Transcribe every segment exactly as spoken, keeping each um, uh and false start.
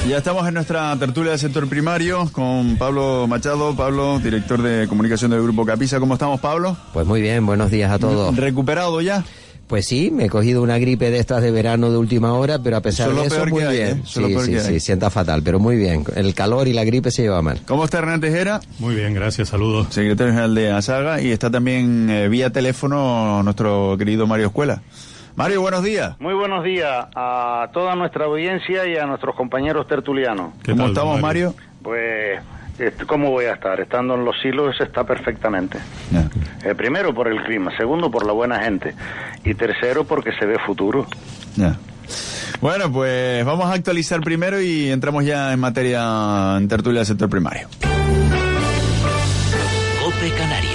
Ya estamos en nuestra tertulia del sector primario con Pablo Machado. Pablo, director de comunicación del Grupo Capisa. ¿Cómo estamos, Pablo? Pues muy bien, buenos días a todos. ¿Recuperado ya? Pues sí, me he cogido una gripe de estas de verano de última hora, pero a pesar Solo de eso, muy hay, bien. ¿eh? Sí, sí, sí, sienta fatal, pero muy bien. El calor y la gripe se lleva mal. ¿Cómo está Hernán Tejera? Muy bien, gracias, saludos. Secretario General de ASAGA, y está también eh, vía teléfono nuestro querido Mario Escuela. Mario, buenos días. Muy buenos días a toda nuestra audiencia y a nuestros compañeros tertulianos. ¿Cómo estamos, Mario? Pues, ¿cómo voy a estar? Estando en los silos está perfectamente. Yeah. Eh, primero por el clima, segundo por la buena gente y tercero porque se ve futuro. Yeah. Bueno, pues vamos a actualizar primero y entramos ya en materia en tertulia del sector primario. COPE Canarias.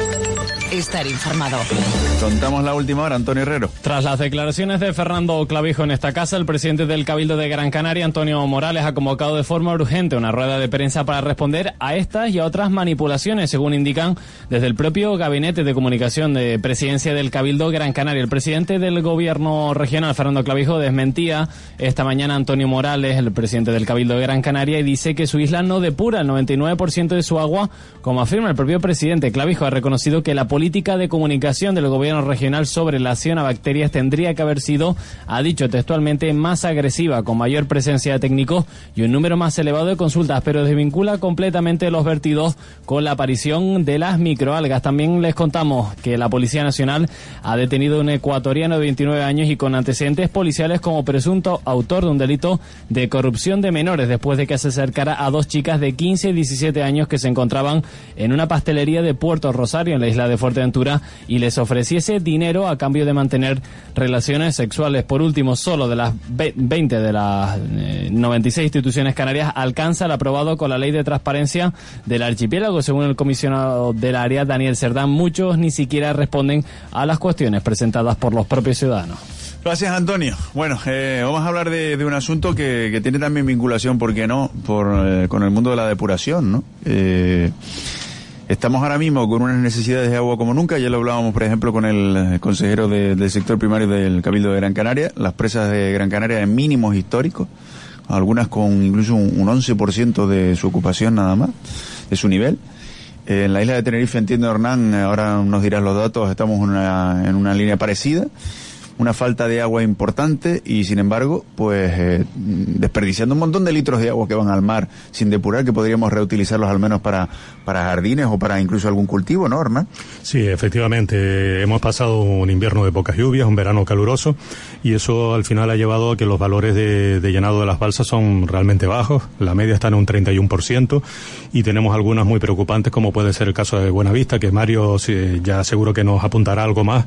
Estar informado. Contamos la última hora, Antonio Herrero. Tras las declaraciones de Fernando Clavijo en esta casa, el presidente del Cabildo de Gran Canaria, Antonio Morales, ha convocado de forma urgente una rueda de prensa para responder a estas y a otras manipulaciones, según indican desde el propio Gabinete de Comunicación de Presidencia del Cabildo Gran Canaria. El presidente del Gobierno regional, Fernando Clavijo, desmentía esta mañana a Antonio Morales, el presidente del Cabildo de Gran Canaria, y dice que su isla no depura el noventa y nueve por ciento de su agua, como afirma el propio presidente. Clavijo ha reconocido que la política de comunicación del gobierno regional sobre la cianobacterias tendría que haber sido, ha dicho textualmente, más agresiva, con mayor presencia de técnicos y un número más elevado de consultas, pero desvincula completamente los vertidos con la aparición de las microalgas. También les contamos que la Policía Nacional ha detenido a un ecuatoriano de veintinueve años y con antecedentes policiales como presunto autor de un delito de corrupción de menores, después de que se acercara a dos chicas de quince y diecisiete años que se encontraban en una pastelería de Puerto Rosario, en la isla de Fuerteventura, y les ofreciese dinero a cambio de mantener relaciones sexuales. Por último, solo de las veinte de las eh, noventa y seis instituciones canarias alcanza el aprobado con la Ley de Transparencia del Archipiélago. Según el comisionado del área, Daniel Cerdán, muchos ni siquiera responden a las cuestiones presentadas por los propios ciudadanos. Gracias, Antonio. Bueno, eh, vamos a hablar de, de un asunto que, que tiene también vinculación, ¿por qué no?, por, eh, con el mundo de la depuración, ¿no? Eh... Estamos ahora mismo con unas necesidades de agua como nunca. Ya lo hablábamos, por ejemplo, con el consejero de, del sector primario del Cabildo de Gran Canaria. Las presas de Gran Canaria en mínimos históricos, algunas con incluso un, un once por ciento de su ocupación nada más, de su nivel. Eh, en la isla de Tenerife, entiendo, Hernán, ahora nos dirás los datos, estamos en una, en una línea parecida. Una falta de agua importante y, sin embargo, pues eh, desperdiciando un montón de litros de agua que van al mar sin depurar, que podríamos reutilizarlos al menos para, para jardines o para incluso algún cultivo, ¿no, Hernán? Sí, efectivamente. Hemos pasado un invierno de pocas lluvias, un verano caluroso, y eso al final ha llevado a que los valores de, de llenado de las balsas son realmente bajos. La media está en un treinta y uno por ciento y tenemos algunas muy preocupantes, como puede ser el caso de Buenavista, que Mario sí, ya seguro que nos apuntará algo más,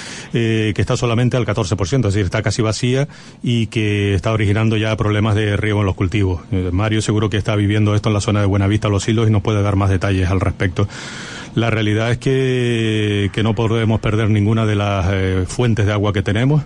eh, que está solamente al catorce por ciento, es decir, está casi vacía y que está originando ya problemas de riego en los cultivos. Eh, Mario seguro que está viviendo esto en la zona de Buenavista, Los Silos, y nos puede dar más detalles al respecto. La realidad es que, que no podemos perder ninguna de las eh, fuentes de agua que tenemos.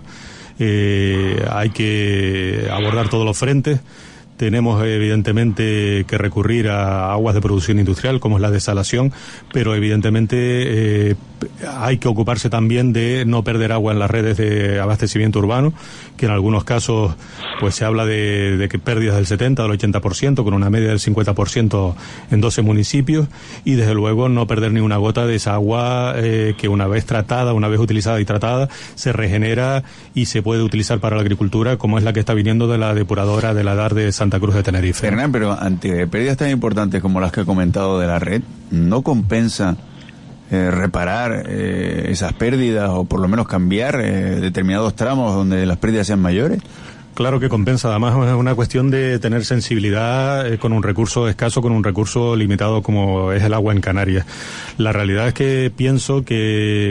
Eh, hay que abordar todos los frentes. Tenemos evidentemente que recurrir a aguas de producción industrial, como es la desalación, pero evidentemente eh, hay que ocuparse también de no perder agua en las redes de abastecimiento urbano, que en algunos casos pues se habla de, de que pérdidas del setenta, del ochenta por ciento, con una media del cincuenta por ciento en doce municipios, y desde luego no perder ni una gota de esa agua eh, que una vez tratada, una vez utilizada y tratada, se regenera y se puede utilizar para la agricultura, como es la que está viniendo de la depuradora de la D A R de Santa Cruz de Tenerife. Hernán, pero ante pérdidas tan importantes como las que ha comentado de la red, ¿no compensa eh, reparar eh, esas pérdidas o por lo menos cambiar eh, determinados tramos donde las pérdidas sean mayores? Claro que compensa, además es una cuestión de tener sensibilidad eh, con un recurso escaso, con un recurso limitado como es el agua en Canarias. La realidad es que pienso que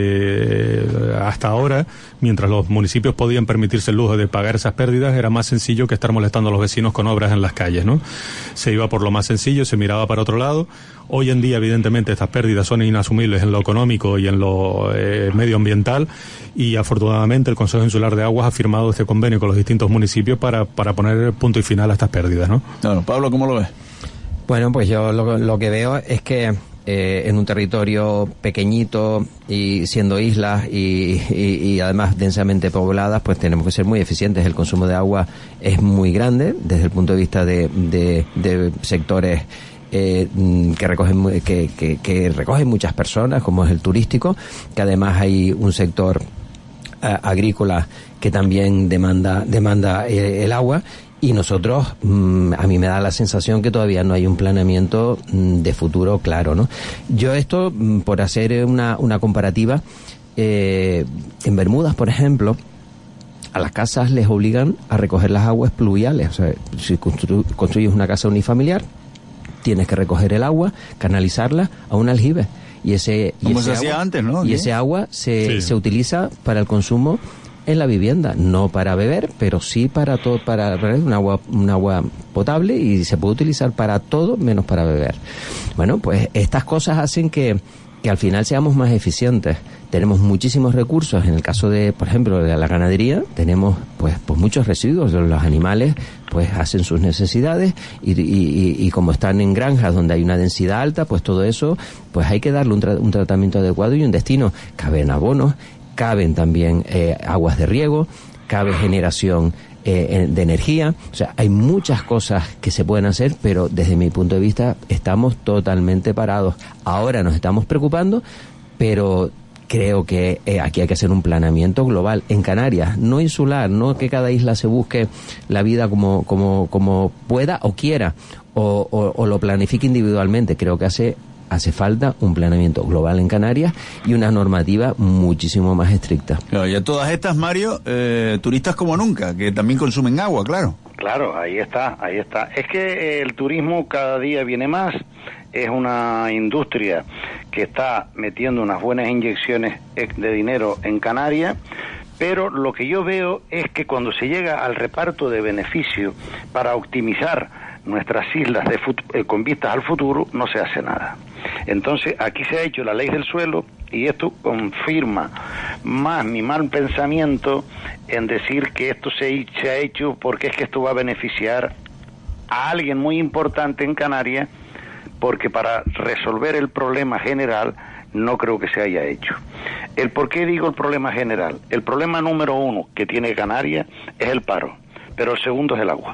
eh, hasta ahora, mientras los municipios podían permitirse el lujo de pagar esas pérdidas, era más sencillo que estar molestando a los vecinos con obras en las calles, ¿no? Se iba por lo más sencillo, se miraba para otro lado. Hoy en día, evidentemente, estas pérdidas son inasumibles en lo económico y en lo eh, medioambiental, y afortunadamente el Consejo Insular de Aguas ha firmado este convenio con los distintos municipios para, para poner punto y final a estas pérdidas, ¿no? Bueno, Pablo, ¿cómo lo ves? Bueno, pues yo lo, lo que veo es que eh, en un territorio pequeñito y siendo islas y, y, y además densamente pobladas, pues tenemos que ser muy eficientes. El consumo de agua es muy grande desde el punto de vista de, de, de sectores Eh, que recogen que, que, que recogen muchas personas, como es el turístico, que además hay un sector eh, agrícola que también demanda demanda eh, el agua, y nosotros mmm, a mí me da la sensación que todavía no hay un planeamiento mmm, de futuro claro, ¿no? Yo esto, mmm, por hacer una, una comparativa, eh, en Bermudas, por ejemplo, a las casas les obligan a recoger las aguas pluviales. O sea, si constru- construyes una casa unifamiliar, tienes que recoger el agua, canalizarla a un aljibe. Y ese, y Como ese se hacía agua, antes, ¿no? Y ¿Qué? ese agua se, Sí. se utiliza para el consumo en la vivienda, no para beber, pero sí para todo, para un agua, un agua potable, y se puede utilizar para todo menos para beber. Bueno, pues estas cosas hacen que, que al final seamos más eficientes. Tenemos muchísimos recursos. En el caso de, por ejemplo, de la ganadería, tenemos pues, pues muchos residuos. Los animales pues hacen sus necesidades y, y, y como están en granjas donde hay una densidad alta, pues todo eso pues hay que darle un, tra- un tratamiento adecuado y un destino. Caben abonos, caben también eh, aguas de riego, cabe generación eh, de energía. O sea, hay muchas cosas que se pueden hacer, pero desde mi punto de vista estamos totalmente parados. Ahora nos estamos preocupando, pero creo que eh, aquí hay que hacer un planeamiento global en Canarias, no insular, no que cada isla se busque la vida como como como pueda o quiera, o, o, o lo planifique individualmente. Creo que hace hace falta un planeamiento global en Canarias y una normativa muchísimo más estricta. Claro, y a todas estas, Mario, eh, turistas como nunca, que también consumen agua, claro. Claro, ahí está, ahí está. Es que el turismo cada día viene más, es una industria que está metiendo unas buenas inyecciones de dinero en Canarias, pero lo que yo veo es que cuando se llega al reparto de beneficios para optimizar nuestras islas de fut- eh, con vistas al futuro, no se hace nada. Entonces, aquí se ha hecho la ley del suelo y esto confirma más mi mal pensamiento en decir que esto se, se ha hecho porque es que esto va a beneficiar a alguien muy importante en Canarias, porque para resolver el problema general no creo que se haya hecho. ¿El por qué digo el problema general? El problema número uno que tiene Canarias es el paro, pero el segundo es el agua.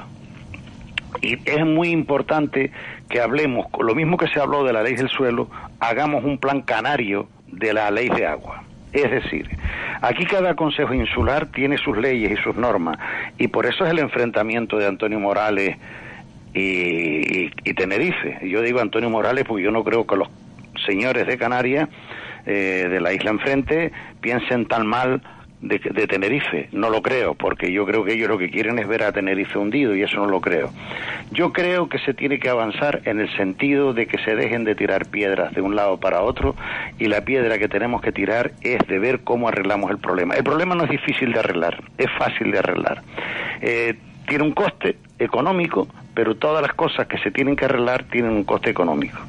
Y es muy importante que hablemos, lo mismo que se habló de la ley del suelo, hagamos un plan canario de la ley de agua. Es decir, aquí cada consejo insular tiene sus leyes y sus normas, y por eso es el enfrentamiento de Antonio Morales y, y, y Tenerife. Yo digo Antonio Morales porque yo no creo que los señores de Canarias, eh, de la isla enfrente, piensen tan mal de, de Tenerife. No lo creo, porque yo creo que ellos lo que quieren es ver a Tenerife hundido, y eso no lo creo. Yo creo que se tiene que avanzar en el sentido de que se dejen de tirar piedras de un lado para otro, y la piedra que tenemos que tirar es de ver cómo arreglamos el problema. El problema no es difícil de arreglar, es fácil de arreglar. Eh, tiene un coste económico, pero todas las cosas que se tienen que arreglar tienen un coste económico.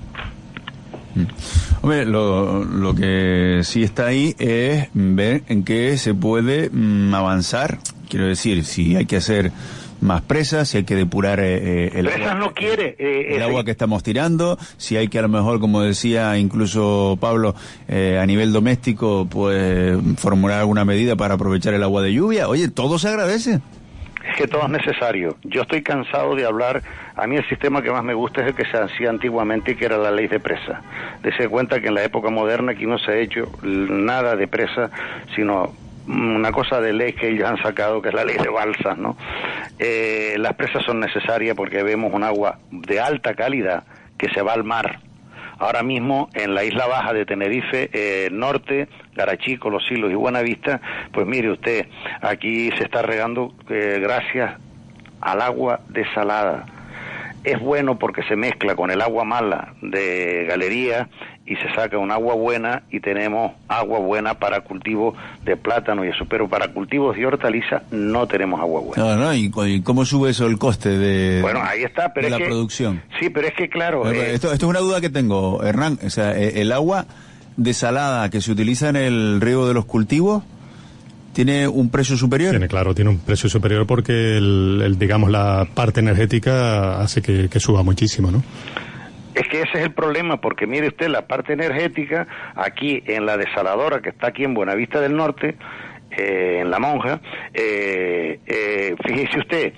Hombre, lo, lo que sí está ahí es ver en qué se puede mm, avanzar. Quiero decir, si hay que hacer más presas, si hay que depurar eh, el Presas agua, no quiere. Eh, el eh, agua que estamos tirando, si hay que a lo mejor, como decía incluso Pablo, eh, a nivel doméstico, pues formular alguna medida para aprovechar el agua de lluvia. Oye, todo se agradece. Es que todo es necesario. Yo estoy cansado de hablar. A mí el sistema que más me gusta es el que se hacía antiguamente, que era la ley de presa. Dese cuenta que en la época moderna aquí no se ha hecho nada de presa, sino una cosa de ley que ellos han sacado, que es la ley de balsas, ¿no? Eh, las presas son necesarias porque vemos un agua de alta calidad que se va al mar. Ahora mismo en la isla baja de Tenerife, eh, norte, Garachico, Los Silos y Buenavista, pues mire usted, aquí se está regando eh, gracias al agua desalada. Es bueno porque se mezcla con el agua mala de galería y se saca un agua buena, y tenemos agua buena para cultivos de plátano y eso, pero para cultivos de hortaliza no tenemos agua buena. No, no, ¿y, y cómo sube eso el coste de, Bueno, ahí está, pero de es la que, producción? Sí, pero es que claro... Pero, eh, esto, esto es una duda que tengo, Hernán. O sea, eh, el agua desalada que se utiliza en el riego de los cultivos, ¿tiene un precio superior? Tiene, claro, tiene un precio superior porque, el, el digamos, la parte energética hace que, que suba muchísimo, ¿no? Es que ese es el problema, porque mire usted, la parte energética, aquí en la desaladora que está aquí en Buenavista del Norte, eh, en La Monja, eh, eh, fíjese usted,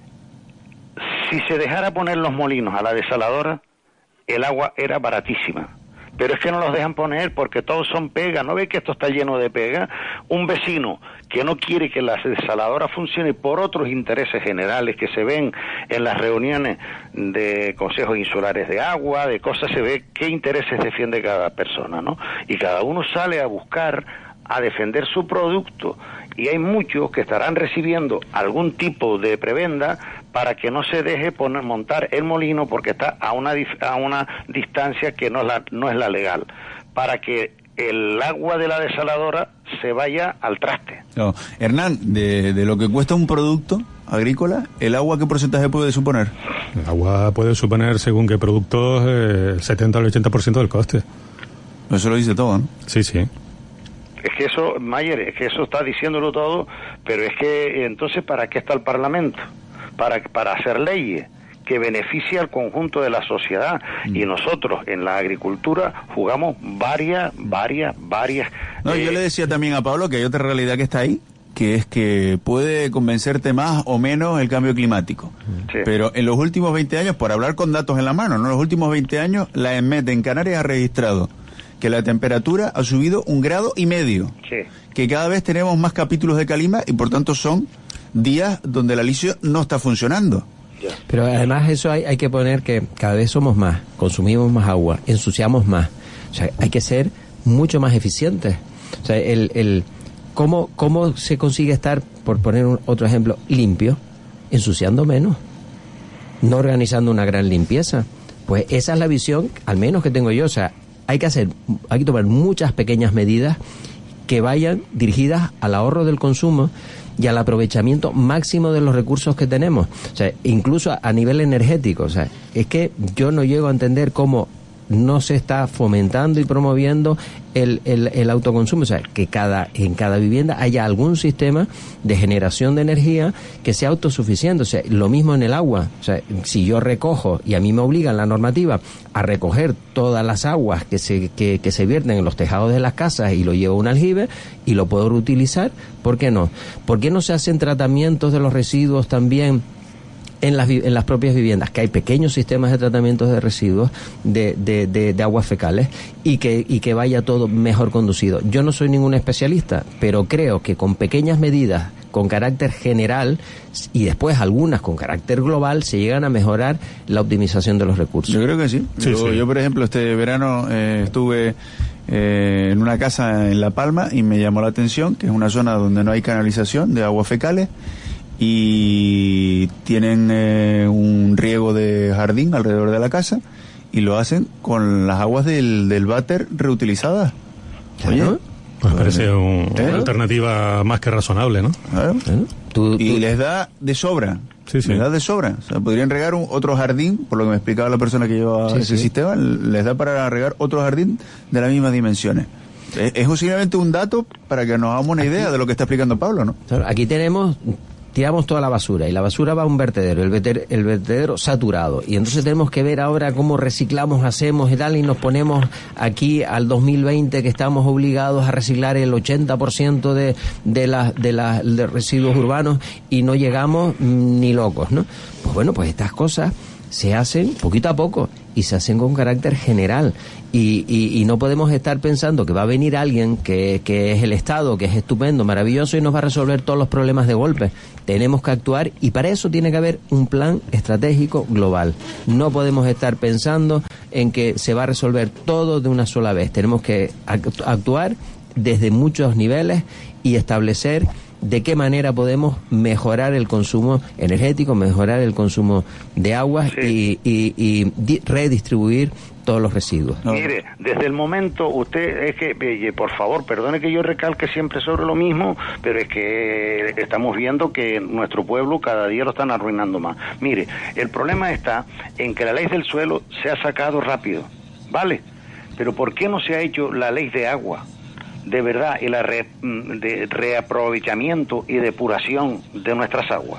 si se dejara poner los molinos a la desaladora, el agua era baratísima. Pero es que no los dejan poner porque todos son pegas. ¿No ve que esto está lleno de pegas? Un vecino que no quiere que la desaladora funcione por otros intereses generales que se ven en las reuniones de consejos insulares de agua, de cosas, se ve qué intereses defiende cada persona, ¿no? Y cada uno sale a buscar, a defender su producto. Y hay muchos que estarán recibiendo algún tipo de prebenda para que no se deje poner montar el molino porque está a una a una distancia que no es la, no es la legal, para que el agua de la desaladora se vaya al traste. No. Hernán, de, de lo que cuesta un producto agrícola, ¿el agua qué porcentaje puede suponer? El agua puede suponer, según qué productos, eh, el setenta al ochenta por ciento del coste. Eso lo dice todo, ¿no? Sí, sí. Es que eso, Mayer, es que eso está diciéndolo todo, pero es que entonces ¿para qué está el Parlamento? Para, para hacer leyes que beneficien al conjunto de la sociedad. Mm. Y nosotros en la agricultura jugamos varias, varias, varias... No, eh, yo le decía también a Pablo que hay otra realidad que está ahí, que es que puede convencerte más o menos el cambio climático. Sí. Pero en los últimos veinte años, por hablar con datos en la mano, ¿no? En los últimos veinte años, la ENMET en Canarias ha registrado que la temperatura ha subido un grado y medio. Sí. Que cada vez tenemos más capítulos de calima y por tanto son días donde el alisio no está funcionando. Pero además eso hay, hay que poner que cada vez somos más, consumimos más agua, ensuciamos más. O sea, hay que ser mucho más eficientes. O sea, el, el ¿cómo, cómo se consigue estar, por poner un, otro ejemplo, limpio? Ensuciando menos, no organizando una gran limpieza. Pues esa es la visión, al menos que tengo yo. O sea, hay que hacer, hay que tomar muchas pequeñas medidas que vayan dirigidas al ahorro del consumo y al aprovechamiento máximo de los recursos que tenemos. O sea, incluso a, a nivel energético. O sea, es que yo no llego a entender cómo no se está fomentando y promoviendo el, el, el autoconsumo. O sea, que cada en cada vivienda haya algún sistema de generación de energía que sea autosuficiente. O sea, lo mismo en el agua. O sea, si yo recojo, y a mí me obligan la normativa a recoger todas las aguas que se que, que se vierten en los tejados de las casas y lo llevo a un aljibe y lo puedo reutilizar, ¿por qué no? ¿Por qué no se hacen tratamientos de los residuos también en las, en las propias viviendas, que hay pequeños sistemas de tratamientos de residuos de, de, de, de aguas fecales y que, y que vaya todo mejor conducido? Yo no soy ningún especialista, pero creo que con pequeñas medidas, con carácter general y después algunas con carácter global, se llegan a mejorar la optimización de los recursos. Yo creo que sí. sí, yo, sí. yo, por ejemplo, este verano eh, estuve eh, en una casa en La Palma y me llamó la atención que es una zona donde no hay canalización de aguas fecales y tienen eh, un riego de jardín alrededor de la casa y lo hacen con las aguas del, del váter reutilizadas. Oye, Oye, pues parece un, ¿Eh? una alternativa más que razonable, ¿no? Claro. ¿Eh? Tú, Y tú, les da de sobra. Sí, sí. Les da de sobra. O sea, podrían regar un, otro jardín, por lo que me explicaba la persona que lleva Sí, ese sí. sistema, les da para regar otro jardín de las mismas dimensiones. Es, es posiblemente un dato para que nos hagamos una idea de lo que está explicando Pablo, ¿no? Claro, aquí tenemos, tiramos toda la basura y la basura va a un vertedero, el, verter, el vertedero saturado, y entonces tenemos que ver ahora cómo reciclamos, hacemos y tal, y nos ponemos aquí al dos mil veinte que estamos obligados a reciclar el ochenta por ciento de, de, la, de, la, de residuos urbanos y no llegamos ni locos, ¿no? Pues bueno, pues estas cosas se hacen poquito a poco y se hacen con carácter general y, y, y no podemos estar pensando que va a venir alguien que, que es el Estado, que es estupendo, maravilloso y nos va a resolver todos los problemas de golpe. Tenemos que actuar y para eso tiene que haber un plan estratégico global. No podemos estar pensando en que se va a resolver todo de una sola vez. Tenemos que actuar desde muchos niveles y establecer de qué manera podemos mejorar el consumo energético, mejorar el consumo de agua Sí. y, y, y di- redistribuir todos los residuos. No. Mire, desde el momento, usted, es que, eh, por favor, perdone que yo recalque siempre sobre lo mismo, pero es que estamos viendo que nuestro pueblo cada día lo están arruinando más. Mire, el problema está en que la ley del suelo se ha sacado rápido, ¿vale? Pero ¿por qué no se ha hecho la ley de agua? De verdad, y la re, de reaprovechamiento y depuración de nuestras aguas.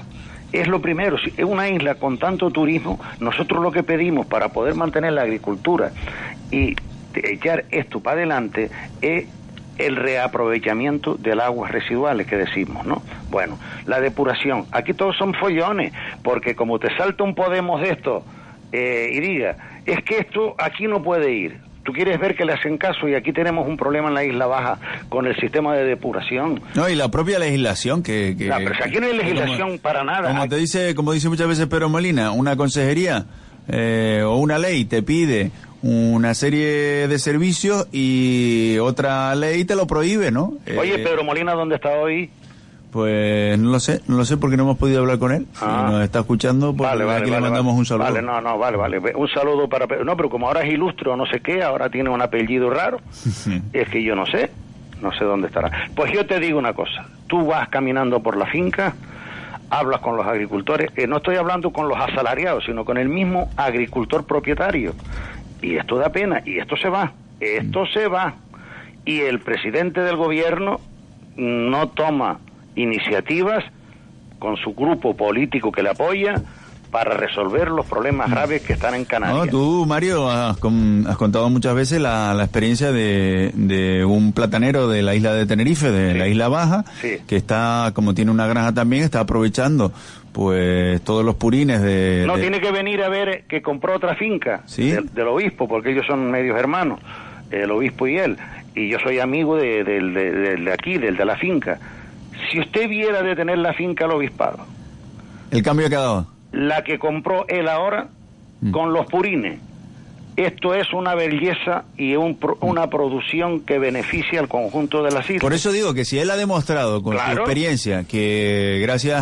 Es lo primero. Si es una isla con tanto turismo, nosotros lo que pedimos para poder mantener la agricultura y echar esto para adelante es el reaprovechamiento de las aguas residuales que decimos, ¿no? Bueno, la depuración. Aquí todos son follones, porque como te salta un Podemos de esto eh, y diga, es que esto aquí no puede ir. Tú quieres ver que le hacen caso, y aquí tenemos un problema en la Isla Baja con el sistema de depuración. No, y la propia legislación que... que no, pero si aquí no hay legislación como, para nada. Como te dice, como dice muchas veces Pedro Molina, una consejería eh, o una ley te pide una serie de servicios y otra ley te lo prohíbe, ¿no? Oye, eh, Pedro Molina, ¿dónde está hoy? Pues no lo sé, no lo sé porque no hemos podido hablar con él. Ah. Si nos está escuchando, pues vale, vale, aquí vale, le mandamos vale. un saludo. Vale, no, no, vale, vale. Un saludo para... No, pero como ahora es ilustre o no sé qué, ahora tiene un apellido raro, es que yo no sé, no sé dónde estará. Pues yo te digo una cosa, tú vas caminando por la finca, hablas con los agricultores, eh, no estoy hablando con los asalariados, sino con el mismo agricultor propietario. Y esto da pena, y esto se va, esto se va. Y el presidente del gobierno no toma iniciativas con su grupo político que le apoya para resolver los problemas graves que están en Canarias. No, tú, Mario, has, con, has contado muchas veces la, la experiencia de, de un platanero de la isla de Tenerife, de sí. la Isla Baja, sí. que está, como tiene una granja también, está aprovechando pues todos los purines de... No, de... tiene que venir a ver que compró otra finca ¿Sí? del, del obispo, porque ellos son medios hermanos, el obispo y él, y yo soy amigo de, de, de, de, de aquí, del de la finca. Si usted viera de tener la finca al obispado, ¿El cambio que ha dado? la que compró él ahora, mm. con los purines, esto es una belleza y un, una producción que beneficia al conjunto de las islas. Por eso digo que si él ha demostrado con claro. su experiencia que gracias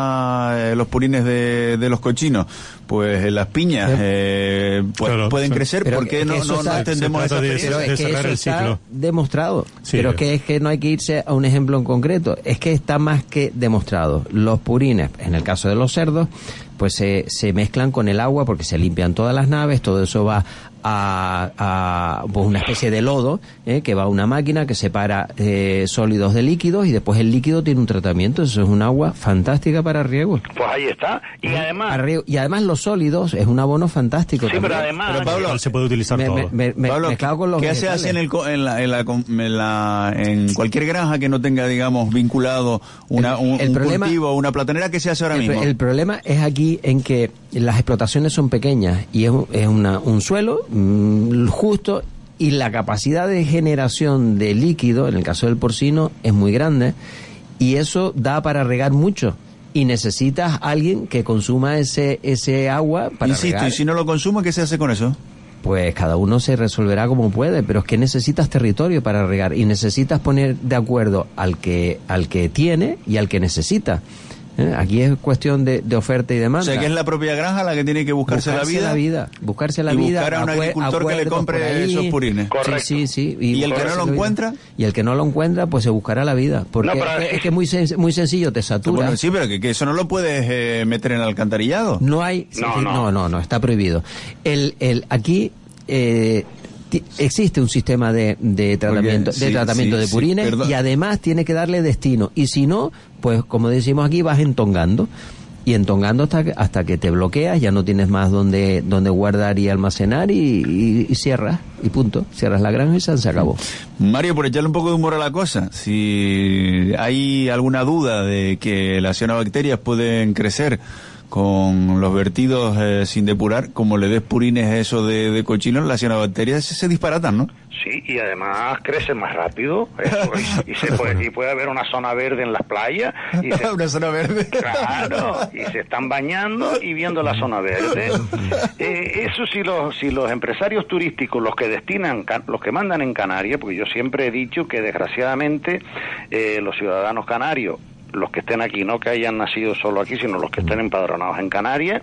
a los purines de, de los cochinos, pues las piñas sí. eh, pues, claro, pueden sí. crecer, pero ¿por qué que, no, que no, está, no extendemos esa de, experiencia? Pero es de que cerrar eso el está ciclo. demostrado. Sí, pero eh. que es que no hay que irse a un ejemplo en concreto. Es que está más que demostrado. Los purines, en el caso de los cerdos, pues se, se mezclan con el agua porque se limpian todas las naves, todo eso va a, a pues una especie de lodo, ¿eh? que va a una máquina que separa eh, sólidos de líquidos y después el líquido tiene un tratamiento. Eso es un agua fantástica para riego. Pues ahí está. Y ¿Eh? además... Riego. Y además los sólidos es un abono fantástico. Sí, también. pero además... Pero Pablo, se puede utilizar me, todo. me, me, me, Pablo, mezclado con los ¿qué se vegetales. hace en, el, co- en, la, en, la, en, la, en cualquier granja que no tenga, digamos, vinculado una, El- un, el un problema- cultivo o una platanera? ¿Qué se hace ahora El, mismo? el problema es aquí en que las explotaciones son pequeñas y es, un- es una, un suelo mmm, justo, y la capacidad de generación de líquido, en el caso del porcino, es muy grande, y eso da para regar mucho. Y necesitas alguien que consuma ese ese agua para Insisto, regar. y si no lo consumo, ¿qué se hace con eso? Pues cada uno se resolverá como puede, pero es que necesitas territorio para regar y necesitas poner de acuerdo al que al que tiene y al que necesita. ¿Eh? Aquí es cuestión de, de oferta y O demanda. sea, que es la propia granja la que tiene que buscarse, buscarse la vida. la vida, buscarse la y vida, buscar a un acue- agricultor que le acuerdos compre por ahí. esos purines. Correcto. Sí, sí, sí. ¿Y el que no buscarse lo la vida. encuentra? Y el que no lo encuentra, pues se buscará la vida. Porque No, pero es, que- sí. es que es muy, sen- muy sencillo, te satura. Bueno, sí, pero que, que eso no lo puedes eh, meter en el alcantarillado. No hay... No, sí, no. no, no, no, está prohibido. El, el, aquí... Eh, ti- existe un sistema de, de tratamiento Porque, de sí, tratamiento sí, de sí, purines perdón. y además tiene que darle destino, y si no, pues como decimos aquí, vas entongando y entongando hasta que, hasta que te bloqueas, ya no tienes más donde donde guardar y almacenar, y, y, y cierras y punto, cierras la granja y se, se acabó. Mario, por echarle un poco de humor a la cosa, si hay alguna duda de que las cianobacterias pueden crecer con los vertidos eh, sin depurar, como le des purines eso de, de cochinos, las cianobacterias se, se disparatan, ¿no? Sí, y además crece más rápido, eso, y, y se puede, y puede haber una zona verde en las playas, y se, Una zona verde. claro, y se están bañando y viendo la zona verde. Eh, eso si los, si los empresarios turísticos, los que destinan, ca- los que mandan en Canarias, porque yo siempre he dicho que desgraciadamente eh, los ciudadanos canarios, los que estén aquí, no que hayan nacido solo aquí, sino los que estén empadronados en Canarias,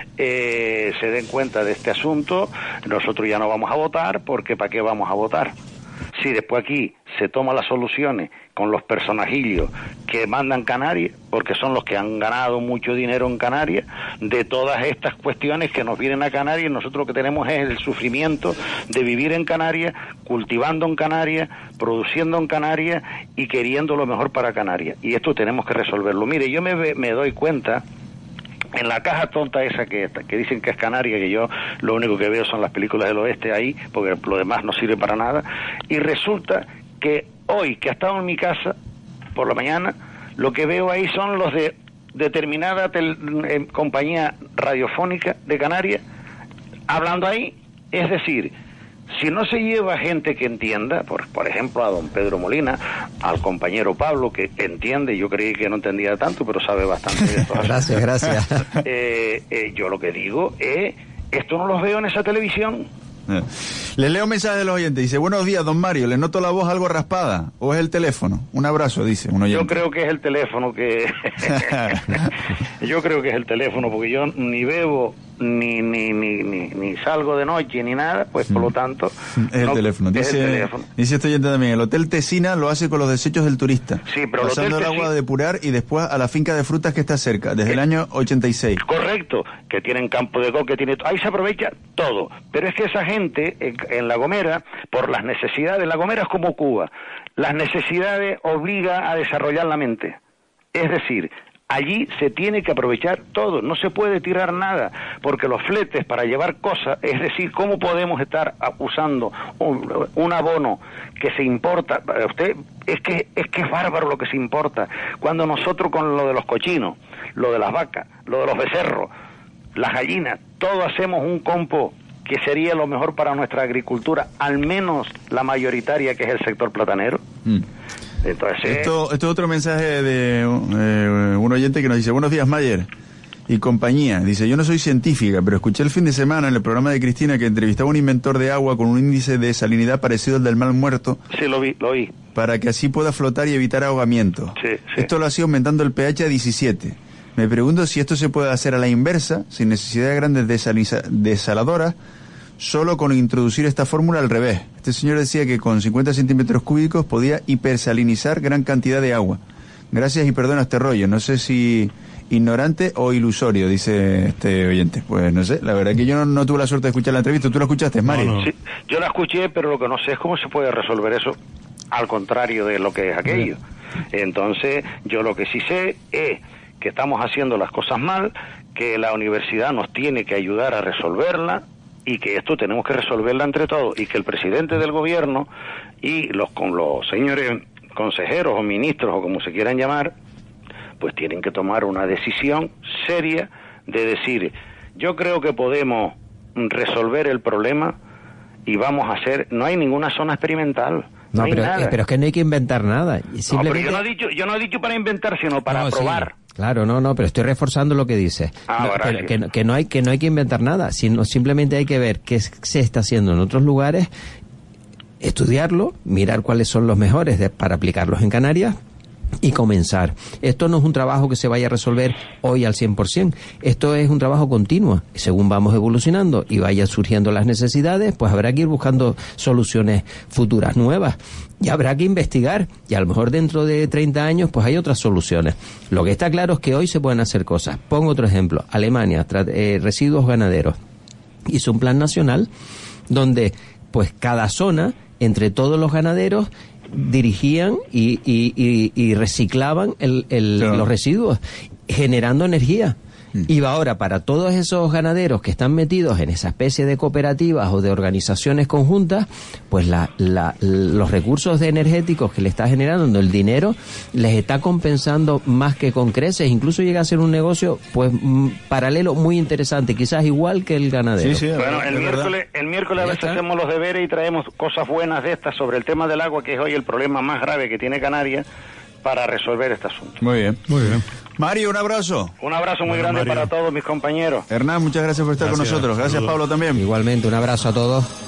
eh, se den cuenta de este asunto. Nosotros ya no vamos a votar, porque ¿para qué vamos a votar? Si después aquí se toman las soluciones con los personajillos que mandan Canarias, porque son los que han ganado mucho dinero en Canarias, de todas estas cuestiones que nos vienen a Canarias, nosotros lo que tenemos es el sufrimiento de vivir en Canarias, cultivando en Canarias, produciendo en Canarias y queriendo lo mejor para Canarias. Y esto tenemos que resolverlo. Mire, yo me, me doy cuenta en la caja tonta esa que, que dicen que es Canaria, que yo lo único que veo son las películas del oeste ahí, porque lo demás no sirve para nada, y resulta que hoy, que ha estado en mi casa por la mañana, lo que veo ahí son los de determinada tel, eh, compañía radiofónica de Canarias, hablando ahí, es decir, si no se lleva gente que entienda, por, por ejemplo a don Pedro Molina, al compañero Pablo, que entiende, yo creí que no entendía tanto, pero sabe bastante de esto. Gracias, gracias. Eh, eh, yo lo que digo es, esto no los veo en esa televisión. Eh. Les leo un mensaje de los oyentes. Dice, buenos días, don Mario, le noto la voz algo raspada, ¿o es el teléfono? Un abrazo, dice un oyente. Yo creo que es el teléfono que... yo creo que es el teléfono, porque yo ni bebo, ni ni ni ni, ni salgo de noche, ni nada, pues por lo tanto... Es no, el teléfono. Dice, es el teléfono. Dice este oyente también, el Hotel Tesina lo hace con los desechos del turista. Sí, pero el pasando Hotel el agua Tesina... a depurar y después a la finca de frutas que está cerca, desde eh, el año ochenta y seis. Correcto, que tienen campo de coca, que tiene... Ahí se aprovecha todo. Pero es que esa gente, en, en La Gomera, por las necesidades, La Gomera es como Cuba, las necesidades obliga a desarrollar la mente. Es decir, allí se tiene que aprovechar todo, no se puede tirar nada, porque los fletes para llevar cosas, es decir, ¿cómo podemos estar usando un, un abono que se importa? Usted, es que, es que es bárbaro lo que se importa, cuando nosotros con lo de los cochinos, lo de las vacas, lo de los becerros, las gallinas, todo hacemos un compo que sería lo mejor para nuestra agricultura, al menos la mayoritaria, que es el sector platanero. Mm. Entonces, esto, esto es otro mensaje de eh, un oyente que nos dice, buenos días, Mayer y compañía. Dice, yo no soy científica, pero escuché el fin de semana en el programa de Cristina que entrevistaba a un inventor de agua con un índice de salinidad parecido al del mar muerto. Sí, lo vi, lo vi. Para que así pueda flotar y evitar ahogamiento. Sí, sí. Esto lo hacía aumentando el pH a diecisiete. Me pregunto si esto se puede hacer a la inversa, sin necesidad de grandes desaliza- desaladoras, solo con introducir esta fórmula al revés. Este señor decía que con cincuenta centímetros cúbicos podía hipersalinizar gran cantidad de agua. Gracias y perdona este rollo. No sé si ignorante o ilusorio, dice este oyente. Pues no sé, la verdad es que yo no, no tuve la suerte de escuchar la entrevista. ¿Tú la escuchaste, Mario? No, no. Sí, yo la escuché, pero lo que no sé es cómo se puede resolver eso al contrario de lo que es aquello. Entonces, yo lo que sí sé es que estamos haciendo las cosas mal, que la universidad nos tiene que ayudar a resolverla, y que esto tenemos que resolverla entre todos, y que el presidente del gobierno y los con los señores consejeros o ministros o como se quieran llamar, pues tienen que tomar una decisión seria de decir, yo creo que podemos resolver el problema y vamos a hacer, no hay ninguna zona experimental. No, no hay pero, nada. Eh, pero es que no hay que inventar nada. Simplemente... No, pero yo no he dicho, yo no he dicho para inventar, sino para no, probar. Sí. Claro, no, no, pero estoy reforzando lo que dices. Ah, no, que, que, que no hay que no hay que inventar nada, sino simplemente hay que ver qué se está haciendo en otros lugares, estudiarlo, mirar cuáles son los mejores de, para aplicarlos en Canarias y comenzar. Esto no es un trabajo que se vaya a resolver hoy al cien por ciento. Esto es un trabajo continuo. Según vamos evolucionando y vayan surgiendo las necesidades, pues habrá que ir buscando soluciones futuras nuevas. Y habrá que investigar. Y a lo mejor dentro de treinta años, pues hay otras soluciones. Lo que está claro es que hoy se pueden hacer cosas. Pongo otro ejemplo. Alemania, tra- eh, residuos ganaderos. Hizo un plan nacional donde, pues cada zona, entre todos los ganaderos, dirigían y, y, y, y reciclaban el, el, claro. los residuos, generando energía. Mm. Y va ahora para todos esos ganaderos que están metidos en esa especie de cooperativas o de organizaciones conjuntas, pues la, la, los recursos energéticos que le está generando el dinero les está compensando más que con creces. Incluso llega a ser un negocio pues m- paralelo muy interesante, quizás igual que el ganadero. Sí, sí, bueno, el miércoles, el miércoles a veces hacemos los deberes y traemos cosas buenas de estas sobre el tema del agua, que es hoy el problema más grave que tiene Canarias, para resolver este asunto. Muy bien. Muy bien. Mario, un abrazo. Un abrazo muy Bueno, grande Mario. para todos mis compañeros. Hernán, muchas gracias por estar Gracias. con nosotros. Gracias, Saludos. Pablo, también. Igualmente, un abrazo a todos.